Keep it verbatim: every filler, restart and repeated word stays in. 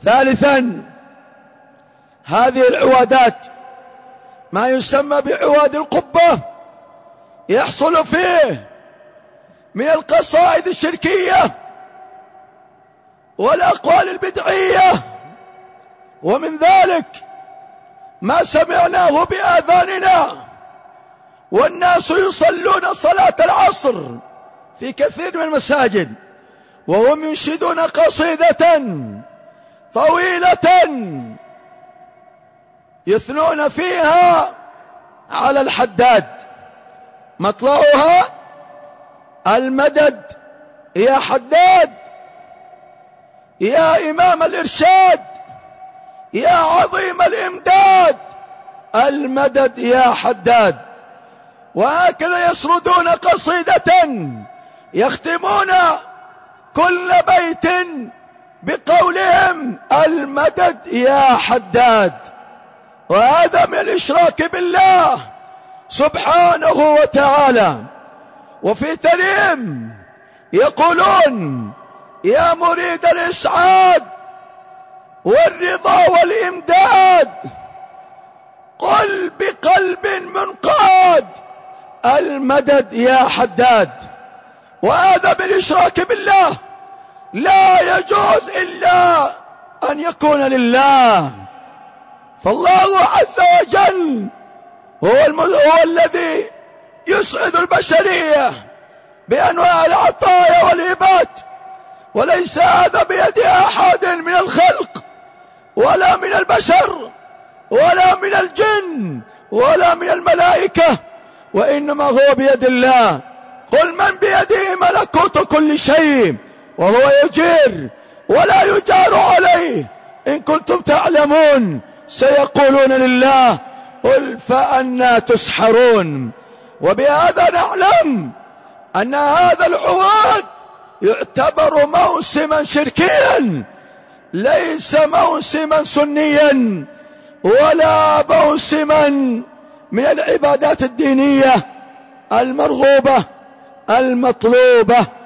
ثالثا، هذه العوادات ما يسمى بعواد القبة يحصل فيه من القصائد الشركية والأقوال البدعية، ومن ذلك ما سمعناه بآذاننا والناس يصلون صلاة العصر في كثير من المساجد وهم ينشدون قصيدة طويلة يثنون فيها على الحداد، مطلعها المدد يا حداد، يا إمام الإرشاد، يا عظيم الإمداد، المدد يا حداد. وهكذا يسردون قصيدة يختمون كل بيت بقولهم المدد يا حداد، وهذا من الإشراك بالله سبحانه وتعالى. وفي تريم يقولون يا مريد الإسعاد والرضا والإمداد قل بقلب منقاد المدد يا حداد. وهذا بالإشراك بالله لا يجوز إلا أن يكون لله، فالله عز وجل هو, الم... هو الذي يسعد البشرية بأنواع العطايا والهبات، وليس هذا بيد أحد من الخلق ولا من البشر ولا من الجن ولا من الملائكة، وإنما هو بيد الله. قل من بيده ملكوت كل شيء وهو يجير ولا يجار عليه إن كنتم تعلمون سيقولون لله قل فأنا تسحرون. وبهذا نعلم أن هذا العواد يعتبر موسما شركيا، ليس موسما سنيا ولا موسما من العبادات الدينية المرغوبة المطلوبة.